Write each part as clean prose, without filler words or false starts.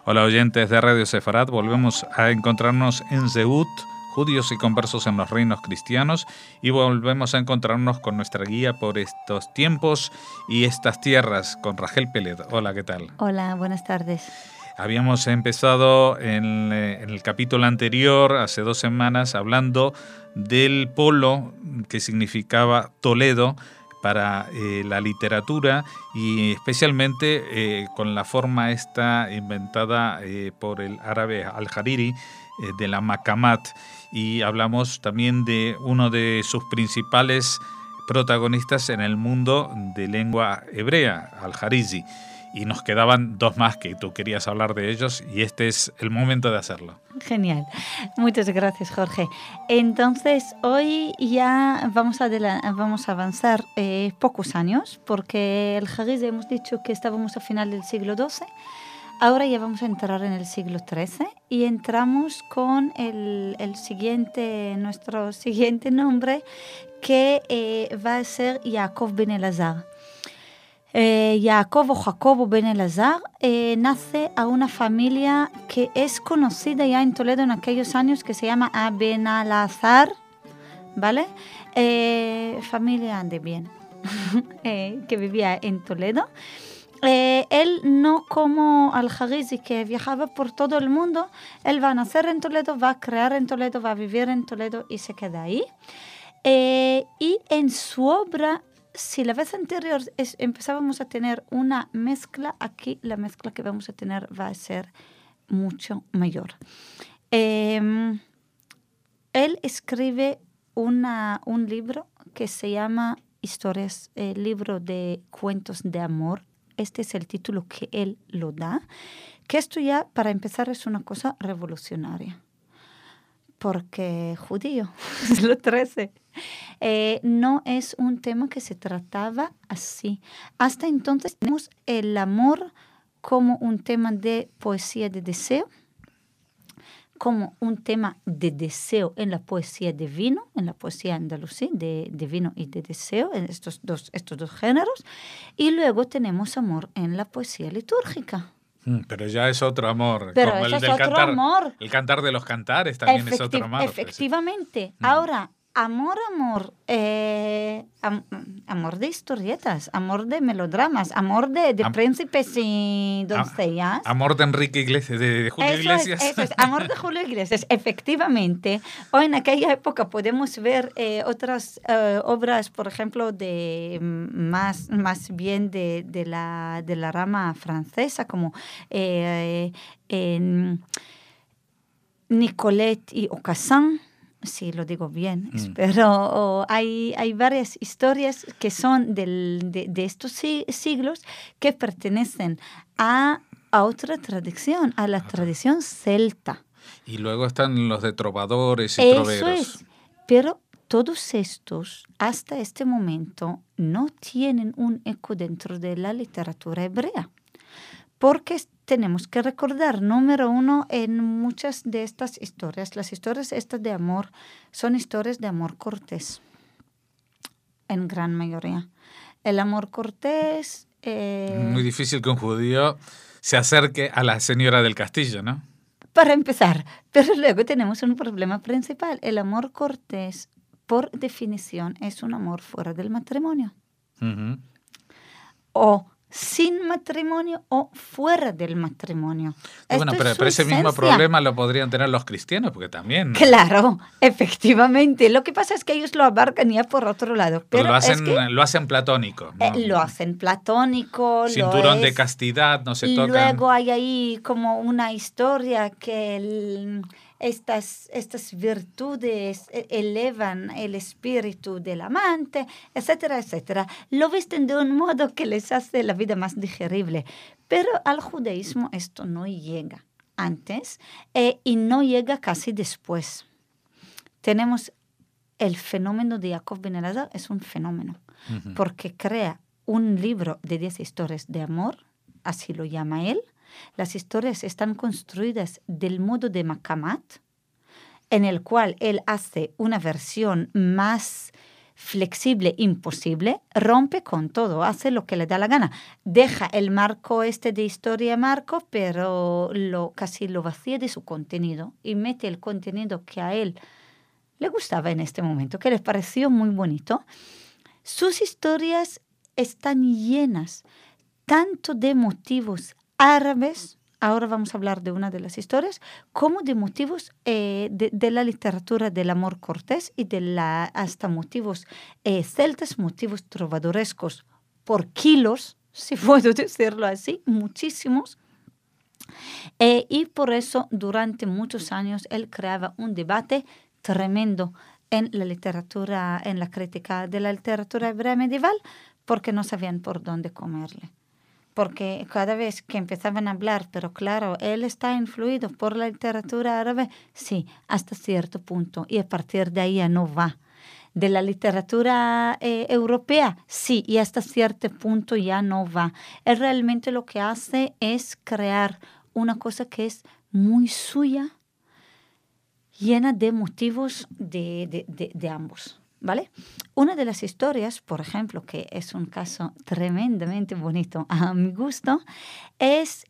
Hola oyentes de Radio Sefarat, volvemos a encontrarnos en Zehut, judíos y conversos en los reinos cristianos, y volvemos a encontrarnos con nuestra guía por estos tiempos y estas tierras, con Rachel Peled. Hola, ¿qué tal? Hola, buenas tardes. Habíamos empezado en el capítulo anterior, hace 2 semanas, hablando del polo que significaba Toledo para la literatura y especialmente con la forma esta inventada por el árabe Al-Hariri de la Maqamat, y hablamos también de uno de sus principales protagonistas en el mundo de lengua hebrea, Al-Harizi. Y nos quedaban 2 más que tú querías hablar de ellos y este es el momento de hacerlo. Genial. Muchas gracias, Jorge. Entonces, hoy ya vamos a avanzar pocos años, porque el Harizi hemos dicho que estábamos a final del siglo XII. Ahora ya vamos a entrar en el siglo XIII y entramos con nuestro siguiente nombre, que va a ser Yaakov ben Elazar. Jacob o Jacobo ben Elazar nace a una familia que es conocida ya en Toledo en aquellos años, que se llama Ben Elazar, ¿vale? Familia de bien, que vivía en Toledo. Él no como Al-Harizi, que viajaba por todo el mundo. Él va a nacer en Toledo, va a crear en Toledo, va a vivir en Toledo y se queda ahí. Y en su obra, si la vez anterior empezábamos a tener una mezcla, aquí la mezcla que vamos a tener va a ser mucho mayor. Él escribe un libro que se llama Historias, libro de cuentos de amor. Este es el título que él lo da, que esto ya, para empezar, es una cosa revolucionaria. Porque judío, siglo XIII, no es un tema que se trataba así. Hasta entonces tenemos el amor como un tema de poesía de deseo, como un tema de deseo en la poesía de vino, en la poesía andalusí, de vino y de deseo, en estos dos géneros. Y luego tenemos amor en la poesía litúrgica. Pero ya es otro amor. Pero como eso el es del otro cantar, amor. El cantar de los cantares también es otro amor. Efectivamente. Ahora, amor, amor de historietas, amor de melodramas, amor de príncipes y doncellas. Amor de Enrique Iglesias, de Julio Iglesias. Eso es, amor de Julio Iglesias, efectivamente. Hoy en aquella época podemos ver otras obras, por ejemplo, de más bien de la rama francesa, como Nicolette y Aucassin. Sí, lo digo bien, pero hay varias historias que son de estos siglos que pertenecen a otra tradición, a la tradición celta. Y luego están los de trovadores y troveros. Eso es, pero todos estos, hasta este momento, no tienen un eco dentro de la literatura hebrea. Porque tenemos que recordar, número uno, en muchas de estas historias, las historias estas de amor son historias de amor cortés, en gran mayoría. El amor cortés... Muy difícil que un judío se acerque a la señora del castillo, ¿no? Para empezar, pero luego tenemos un problema principal. El amor cortés, por definición, es un amor fuera del matrimonio. Uh-huh. O sin matrimonio o fuera del matrimonio. Bueno, pero ese mismo problema lo podrían tener los cristianos, porque también... Claro, efectivamente. Lo que pasa es que ellos lo abarcan ya por otro lado. Pero lo hacen platónico, ¿no? Lo hacen platónico. Cinturón de castidad, no se tocan. Luego hay ahí como una historia que estas virtudes elevan el espíritu del amante, etcétera, etcétera. Lo visten de un modo que les hace la vida más digerible. Pero al judaísmo esto no llega antes y no llega casi después. Tenemos el fenómeno de Jacob ben Elazar, es un fenómeno, porque crea un libro de 10 historias de amor, así lo llama él. Las historias están construidas del modo de Maqamat, en el cual él hace una versión más flexible, imposible, rompe con todo, hace lo que le da la gana. Deja el marco de historia marco, pero casi lo vacía de su contenido y mete el contenido que a él le gustaba en este momento, que le pareció muy bonito. Sus historias están llenas tanto de motivos árabes, ahora vamos a hablar de una de las historias, como de motivos de la literatura del amor cortés y hasta motivos celtas, motivos trovadorescos por kilos, si puedo decirlo así, muchísimos. Y por eso durante muchos años él creaba un debate tremendo en la literatura, en la crítica de la literatura hebrea medieval, porque no sabían por dónde comerle. Porque cada vez que empezaban a hablar, pero claro, él está influido por la literatura árabe, sí, hasta cierto punto, y a partir de ahí ya no va. De la literatura europea, sí, y hasta cierto punto ya no va. Él realmente lo que hace es crear una cosa que es muy suya, llena de motivos de ambos. ¿Vale? Una de las historias, por ejemplo, que es un caso tremendamente bonito a mi gusto, es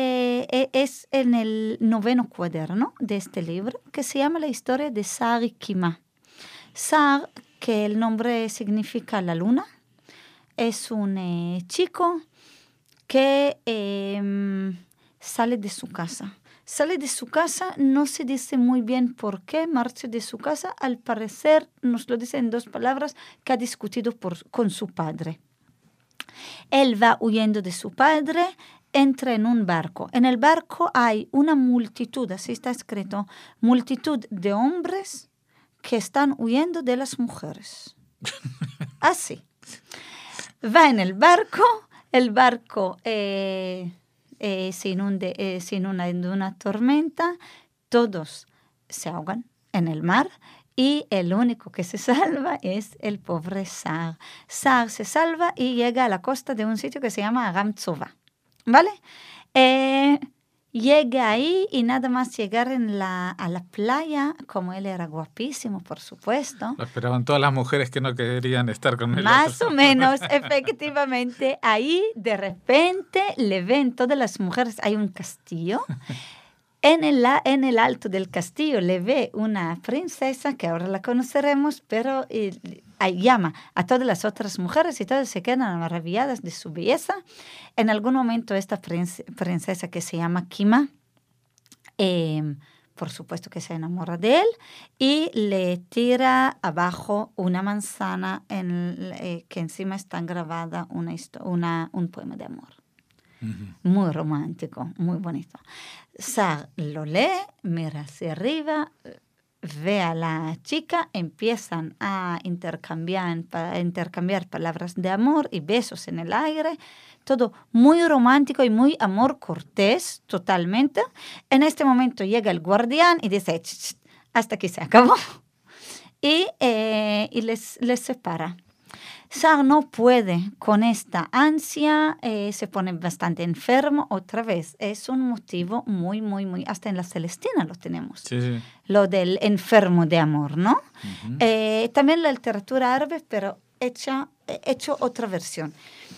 en el 9º cuaderno de este libro, que se llama La historia de Sar y Kima. Sar, que el nombre significa la luna, es un chico que sale de su casa. Sale de su casa, no se dice muy bien por qué marcha de su casa. Al parecer, nos lo dice en 2 palabras, que ha discutido con su padre. Él va huyendo de su padre, entra en un barco. En el barco hay una multitud, así está escrito, multitud de hombres que están huyendo de las mujeres. Así. Va en el barco se inunde en una tormenta, todos se ahogan en el mar y el único que se salva es el pobre Sar. Sar se salva y llega a la costa de un sitio que se llama Agam Tzova, ¿vale? Llega ahí y nada más llegar a la playa, como él era guapísimo, por supuesto. Lo esperaban todas las mujeres que no querían estar con él. Más o menos, efectivamente. Ahí, de repente, le ven todas las mujeres. Hay un castillo. En el alto del castillo le ve una princesa, que ahora la conoceremos, pero llama a todas las otras mujeres y todas se quedan maravilladas de su belleza. En algún momento esta princesa que se llama Kima, por supuesto que se enamora de él y le tira abajo una manzana que encima está grabada un poema de amor. Uh-huh. Muy romántico, muy bonito. Sar lo lee, mira hacia arriba, ve a la chica, empiezan a intercambiar palabras de amor y besos en el aire, todo muy romántico y muy amor cortés, totalmente. En este momento llega el guardián y dice, hasta aquí se acabó, y les separa. Sar no puede con esta ansia, se pone bastante enfermo otra vez. Es un motivo muy, muy, muy, hasta en la Celestina lo tenemos. Sí, sí. Lo del enfermo de amor, ¿no? Uh-huh. También la literatura árabe, pero hecho otra versión.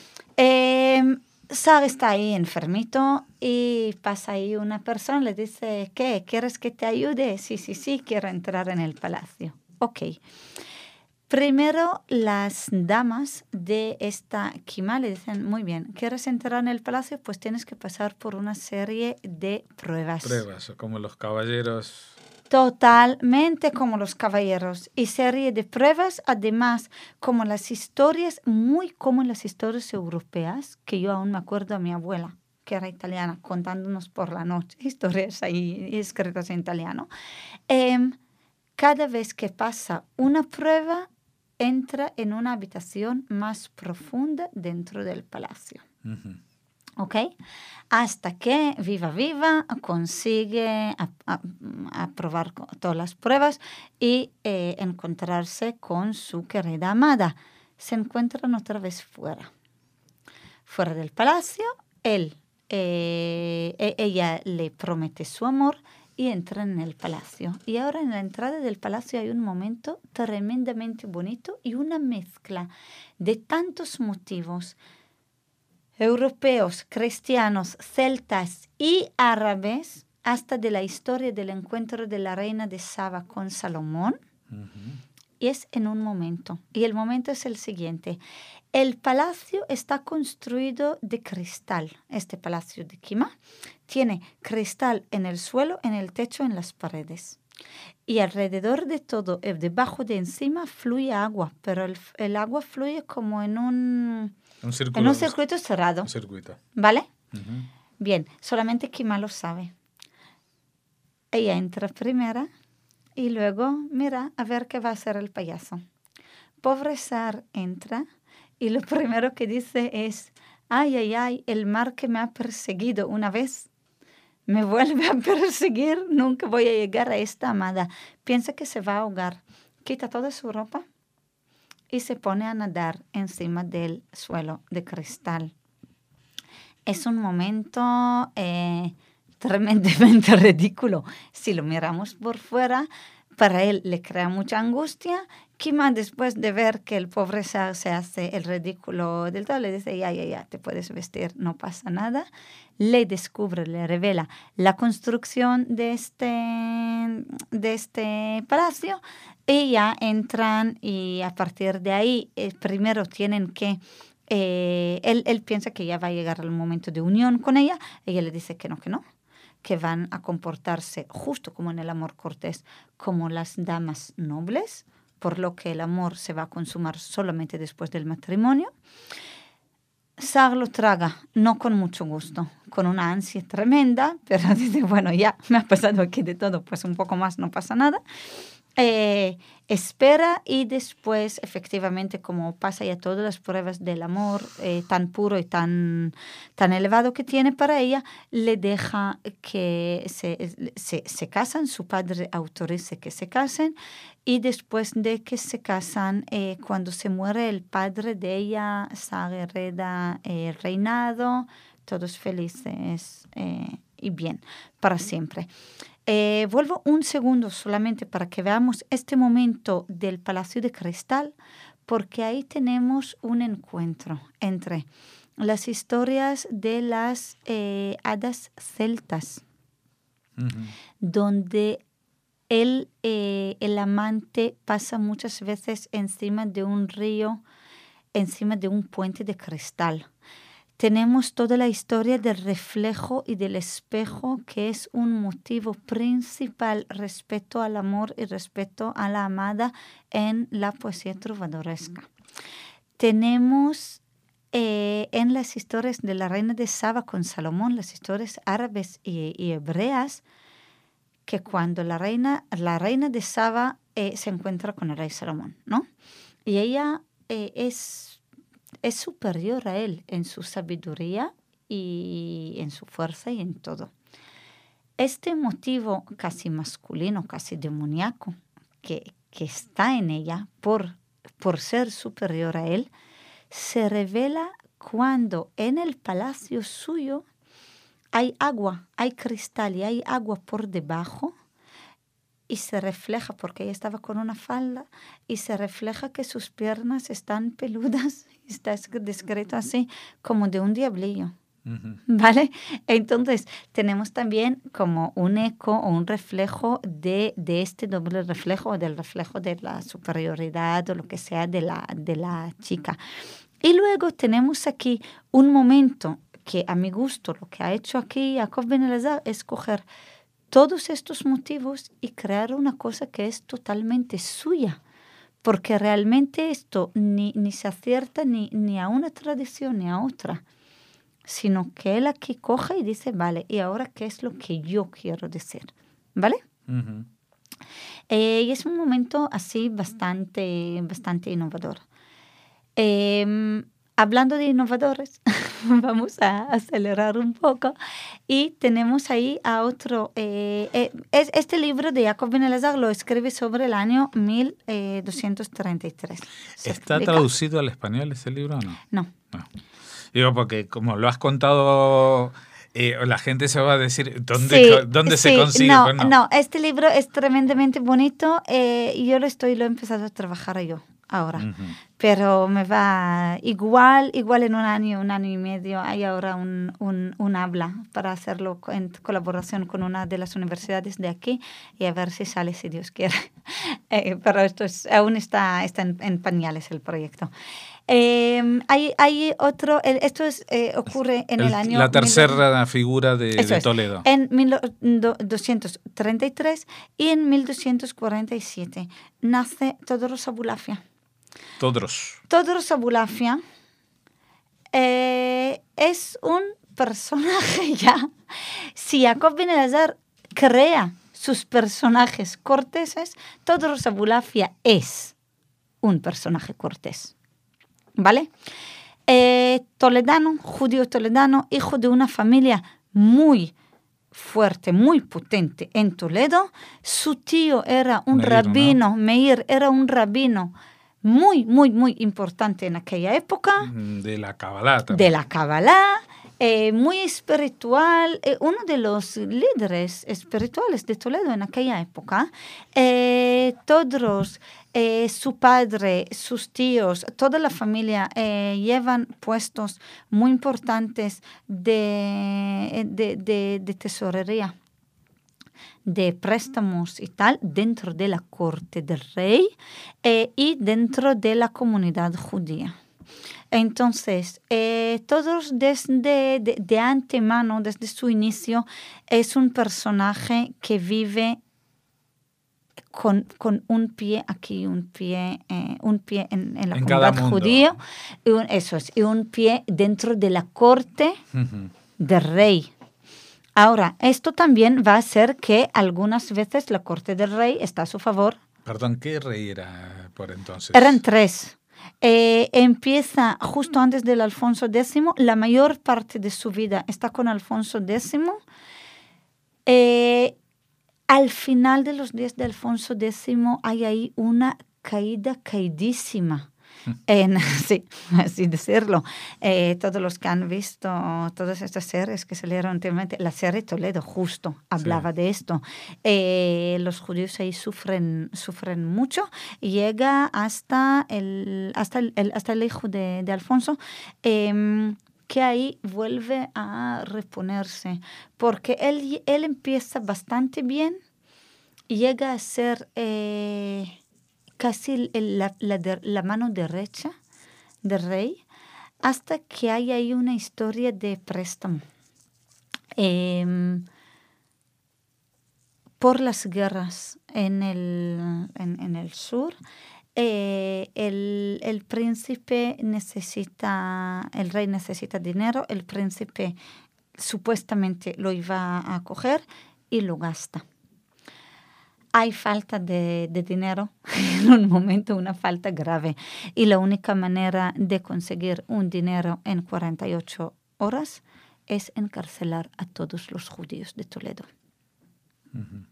Sar está ahí enfermito y pasa ahí una persona, le dice, ¿qué? ¿Quieres que te ayude? Sí, quiero entrar en el palacio. Ok. Primero, las damas de esta Kima le dicen, muy bien, ¿quieres entrar en el palacio? Pues tienes que pasar por una serie de pruebas. Pruebas, como los caballeros. Totalmente como los caballeros. Y serie de pruebas, además, como las historias, muy como las historias europeas, que yo aún me acuerdo a mi abuela, que era italiana, contándonos por la noche, historias ahí escritas en italiano. Cada vez que pasa una prueba, entra en una habitación más profunda dentro del palacio. Uh-huh. ¿Ok? Hasta que viva, consigue aprobar todas las pruebas y encontrarse con su querida amada. Se encuentran otra vez fuera del palacio. Ella le promete su amor y entran en el palacio. Y ahora en la entrada del palacio hay un momento tremendamente bonito y una mezcla de tantos motivos europeos, cristianos, celtas y árabes, hasta de la historia del encuentro de la reina de Saba con Salomón. Y es en un momento. Y el momento es el siguiente. El palacio está construido de cristal. Este palacio de Kima tiene cristal en el suelo, en el techo, en las paredes. Y alrededor de todo, debajo de encima, fluye agua. Pero el agua fluye como en un circuito cerrado. Un circuito. ¿Vale? Bien, solamente Kima lo sabe. Ella entra primera y luego mira a ver qué va a hacer el payaso. Pobre Sar entra y lo primero que dice es, ay, ay, ay, el mar que me ha perseguido una vez me vuelve a perseguir, nunca voy a llegar a esta amada. Piensa que se va a ahogar. Quita toda su ropa y se pone a nadar encima del suelo de cristal. Es un momento tremendamente ridículo. Si lo miramos por fuera, para él le crea mucha angustia. Kima, después de ver que el pobre Sar se hace el ridículo del todo, le dice, ya, te puedes vestir, no pasa nada. Le descubre, le revela la construcción de este palacio y ya entran y a partir de ahí primero tienen que él piensa que ya va a llegar el momento de unión con ella. Ella le dice que no, que van a comportarse justo como en el amor cortés, como las damas nobles, por lo que el amor se va a consumar solamente después del matrimonio. Sar lo traga, no con mucho gusto, con una ansia tremenda, pero dice, bueno, ya me ha pasado aquí de todo, pues un poco más no pasa nada. Espera y después, efectivamente, como pasa ya todas las pruebas del amor tan puro y tan elevado que tiene para ella, le deja que se casan, su padre autoriza que se casen y después de que se casan, cuando se muere el padre de ella, Sar hereda el reinado, todos felices y bien, para siempre. Vuelvo un segundo solamente para que veamos este momento del Palacio de Cristal, porque ahí tenemos un encuentro entre las historias de las hadas celtas, donde el amante pasa muchas veces encima de un río, encima de un puente de cristal. Tenemos toda la historia del reflejo y del espejo, que es un motivo principal respecto al amor y respecto a la amada en la poesía trovadoresca. Tenemos en las historias de la reina de Saba con Salomón, las historias árabes y hebreas, que cuando la reina de Saba se encuentra con el rey Salomón, ¿no? Y ella es superior a él en su sabiduría y en su fuerza y en todo. Este motivo casi masculino, casi demoníaco, que está en ella por ser superior a él, se revela cuando en el palacio suyo hay agua, hay cristal y hay agua por debajo. Y se refleja, porque ella estaba con una falda, y se refleja que sus piernas están peludas. Está descrito así, como de un diablillo. ¿Vale? Entonces, tenemos también como un eco o un reflejo de este doble reflejo, del reflejo de la superioridad o lo que sea de la chica. Y luego tenemos aquí un momento que, a mi gusto, lo que ha hecho aquí Yaakov Ben Elazar es coger todos estos motivos y crear una cosa que es totalmente suya, porque realmente esto ni se acierta ni a una tradición ni a otra, sino que él aquí coge y dice, vale, ¿y ahora qué es lo que yo quiero decir? ¿Vale? Y es un momento así bastante innovador. Hablando de innovadores, vamos a acelerar un poco y tenemos ahí a otro. Este libro de Yaakov Ben Elazar lo escribe sobre el año 1233. ¿Está traducido al español ese libro o no? No. Digo, porque como lo has contado La gente se va a decir, ¿dónde se consigue? No, Pues no, este libro es tremendamente bonito y lo he empezado a trabajar yo ahora. Uh-huh. Pero me va igual en un año y medio. Hay ahora un habla para hacerlo en colaboración con una de las universidades de aquí y a ver si sale, si Dios quiere. Pero esto aún está en pañales el proyecto. Hay otro, ocurre en el año... La tercera figura de Toledo. En 1233 y en 1247 nace Todros Abulafia. Todros Abulafia es un personaje ya. Si Jacob Ben Elazar crea sus personajes corteses, Todros Abulafia es un personaje cortés. ¿Vale? Toledano, judío toledano, hijo de una familia muy fuerte, muy potente en Toledo. Su tío era un rabino, ¿no? Meir era un rabino muy, muy, muy importante en aquella época. De la Kabbalah también. De la Kabbalah, muy espiritual, uno de los líderes espirituales de Toledo en aquella época. Todros, su padre, sus tíos, toda la familia llevan puestos muy importantes de tesorería, de préstamos y tal, dentro de la corte del rey y dentro de la comunidad judía. Entonces, Todros de antemano, desde su inicio, es un personaje que vive con un pie aquí, un pie en la comunidad judía, y un pie dentro de la corte del rey. Ahora, esto también va a hacer que algunas veces la corte del rey está a su favor. Perdón, ¿qué rey era por entonces? Eran tres. Empieza justo antes del Alfonso X. La mayor parte de su vida está con Alfonso X. Al final de los días de Alfonso X hay ahí una caidísima. Sí, así decirlo. Todos los que han visto todas estas series que salieron últimamente, la serie Toledo justo hablaba de esto. Los judíos ahí sufren mucho y llega hasta el hijo de Alfonso, que ahí vuelve a reponerse, porque él empieza bastante bien y llega a ser... casi la mano derecha del rey, hasta que hay ahí una historia de préstamo. Por las guerras en el sur, el príncipe el rey necesita dinero, el príncipe supuestamente lo iba a coger y lo gasta. Hay falta de dinero, en un momento una falta grave, y la única manera de conseguir un dinero en 48 horas es encarcelar a todos los judíos de Toledo. Uh-huh.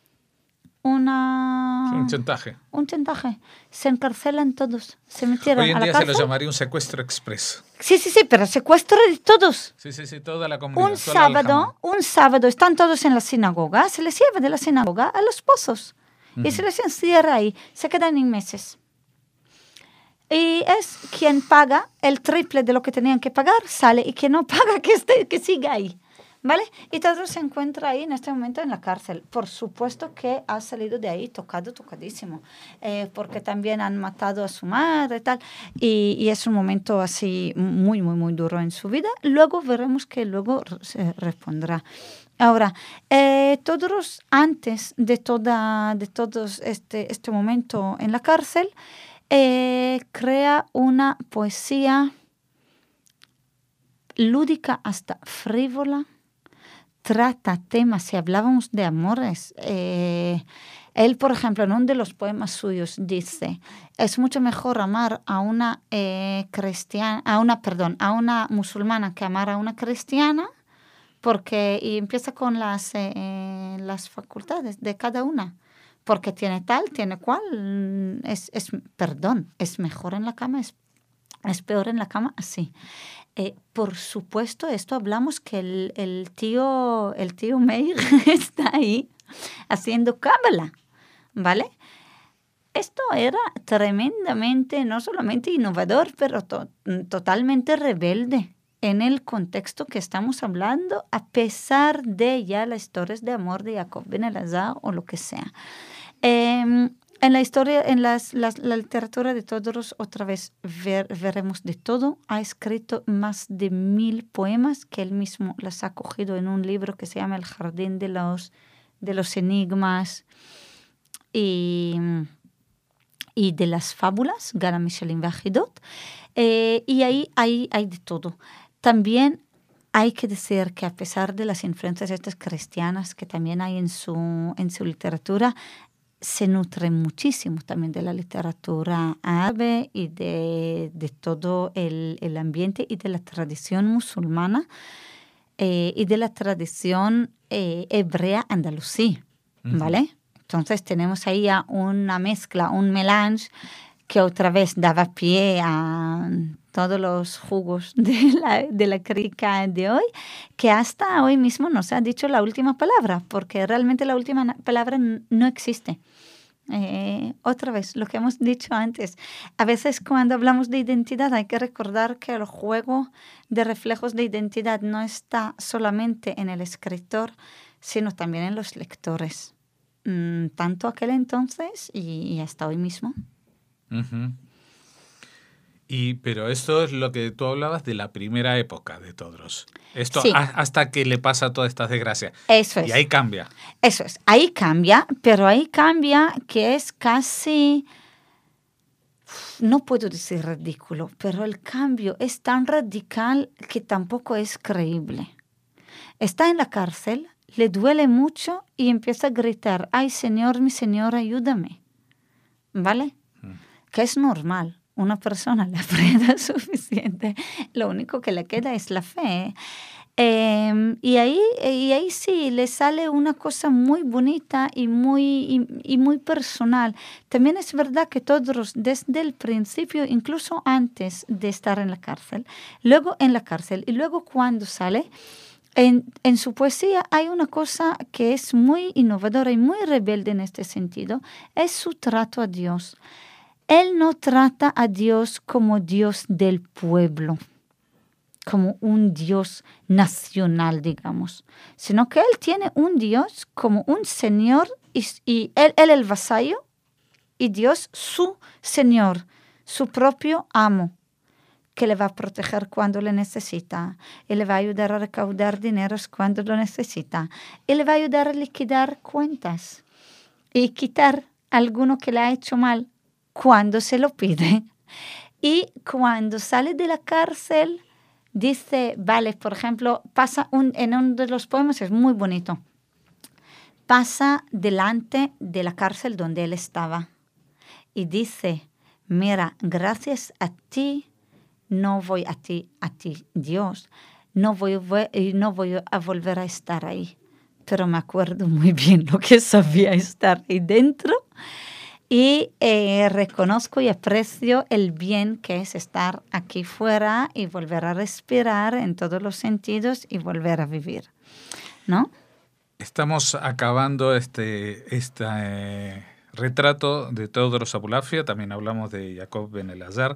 Un chantaje. Un chantaje. Se encarcelan todos, se metieron Hoy en a la día cárcel. se lo llamaría un secuestro expreso. Sí, pero secuestro de todos. Sí, toda la comunidad. Un sábado están todos en la sinagoga, se les lleva de la sinagoga a los pozos y se les encierra ahí, se quedan meses. Y es quien paga el triple de lo que tenían que pagar, sale, y quien no paga, que siga ahí. ¿Vale? Y Todros se encuentra ahí en este momento en la cárcel. Por supuesto que ha salido de ahí tocadísimo, porque también han matado a su madre y tal, y es un momento así muy, muy, muy duro en su vida. Luego veremos que luego se repondrá. Ahora, Todros, antes de todo este momento en la cárcel, crea una poesía lúdica hasta frívola. Trata temas, si hablábamos de amores, él, por ejemplo, en uno de los poemas suyos dice: es mucho mejor amar a una musulmana que amar a una cristiana, y empieza con las facultades de cada una, porque tiene tal, tiene cual, es mejor en la cama, ¿Es peor en la cama? Sí. Por supuesto, esto hablamos que el tío Meir está ahí haciendo cábala, ¿vale? Esto era tremendamente, no solamente innovador, pero totalmente rebelde en el contexto que estamos hablando, a pesar de ya las historias de amor de Jacob ben Elazar o lo que sea. En la historia, en la literatura de Todros, otra vez veremos de todo. Ha escrito más de 1000 poemas que él mismo las ha cogido en un libro que se llama El Jardín de los Enigmas y de las fábulas, Gara Mishalim Vajidot. Y ahí hay de todo. También hay que decir que a pesar de las influencias estas cristianas que también hay en su literatura, se nutre muchísimo también de la literatura árabe y de todo el ambiente y de la tradición musulmana y de la tradición hebrea andalusí, ¿vale? Entonces tenemos ahí ya una mezcla, un melange que otra vez daba pie a todos los jugos de la crítica de hoy, que hasta hoy mismo nos ha dicho la última palabra, porque realmente la última palabra no existe. Otra vez, lo que hemos dicho antes, a veces cuando hablamos de identidad hay que recordar que el juego de reflejos de identidad no está solamente en el escritor, sino también en los lectores, tanto aquel entonces y hasta hoy mismo. Uh-huh. Pero esto es lo que tú hablabas de la primera época de Todros. Esto sí. Hasta que le pasa todas estas desgracias. Eso es. Y ahí cambia. Eso es. Ahí cambia, pero ahí cambia que es casi, no puedo decir ridículo, pero el cambio es tan radical que tampoco es creíble. Está en la cárcel, le duele mucho y empieza a gritar, ¡ay, Señor, mi Señor, ayúdame! ¿Vale? Que es normal. Una persona le aprieta suficiente. Lo único que le queda es la fe. Y ahí sí le sale una cosa muy bonita y muy personal. También es verdad que todos desde el principio, incluso antes de estar en la cárcel, luego en la cárcel y luego cuando sale, en su poesía hay una cosa que es muy innovadora y muy rebelde en este sentido, es su trato a Dios. Él no trata a Dios como Dios del pueblo, como un Dios nacional, digamos, sino que Él tiene un Dios como un Señor y él el vasallo y Dios su Señor, su propio amo, que le va a proteger cuando le necesita, y le va a ayudar a recaudar dineros cuando lo necesita, y le va a ayudar a liquidar cuentas y quitar alguno que le ha hecho mal cuando se lo pide. Y cuando sale de la cárcel, dice, vale, por ejemplo, pasa en uno de los poemas, es muy bonito, pasa delante de la cárcel donde él estaba y dice, mira, gracias a ti, no voy a ti, Dios, no voy a volver a estar ahí. Pero me acuerdo muy bien lo que sabía estar ahí dentro y reconozco y aprecio el bien que es estar aquí fuera y volver a respirar en todos los sentidos y volver a vivir, ¿no? Estamos acabando este retrato de Todros Abulafia, también hablamos de Jacob ben Elazar.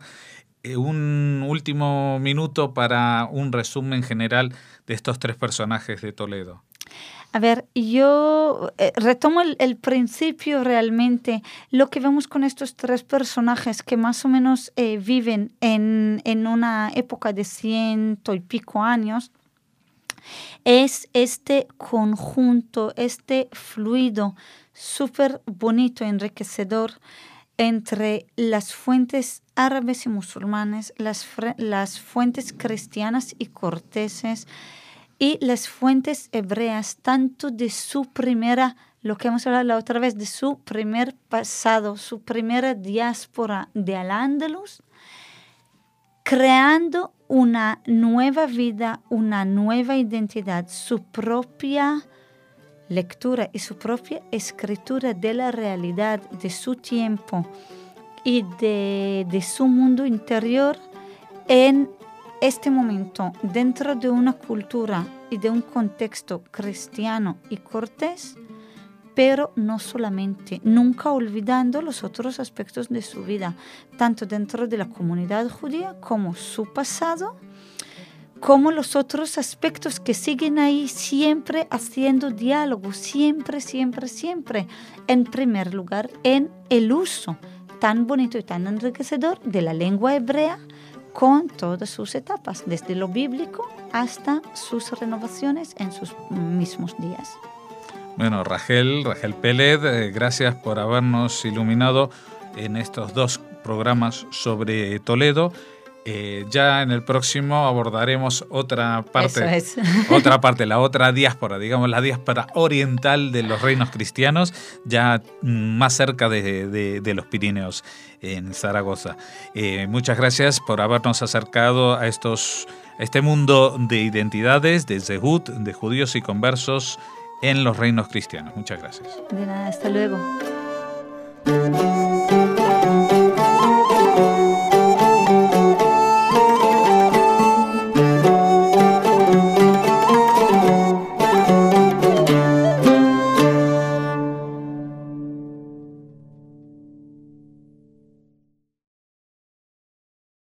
Un último minuto para un resumen general de estos tres personajes de Toledo. A ver, yo retomo el principio realmente. Lo que vemos con estos tres personajes que más o menos viven en una época de 100 y pico años, es este conjunto, este fluido súper bonito, enriquecedor entre las fuentes árabes y musulmanes, las fuentes cristianas y corteses y las fuentes hebreas, tanto de su primera, lo que hemos hablado la otra vez, de su primer pasado, su primera diáspora de Al-Ándalus, creando una nueva vida, una nueva identidad, su propia lectura y su propia escritura de la realidad de su tiempo y de su mundo interior, en este momento, dentro de una cultura y de un contexto cristiano y cortés, pero no solamente, nunca olvidando los otros aspectos de su vida, tanto dentro de la comunidad judía como su pasado, como los otros aspectos que siguen ahí, siempre haciendo diálogo, siempre. En primer lugar, en el uso tan bonito y tan enriquecedor de la lengua hebrea con todas sus etapas, desde lo bíblico hasta sus renovaciones en sus mismos días. Bueno, Rachel Peled, gracias por habernos iluminado en estos 2 programas sobre Toledo. Ya en el próximo abordaremos otra parte, Eso es. la otra diáspora, digamos la diáspora oriental de los reinos cristianos, ya más cerca de los Pirineos, en Zaragoza. Muchas gracias por habernos acercado a este mundo de identidades, de Zehut, de judíos y conversos en los reinos cristianos. Muchas gracias. De nada, hasta luego.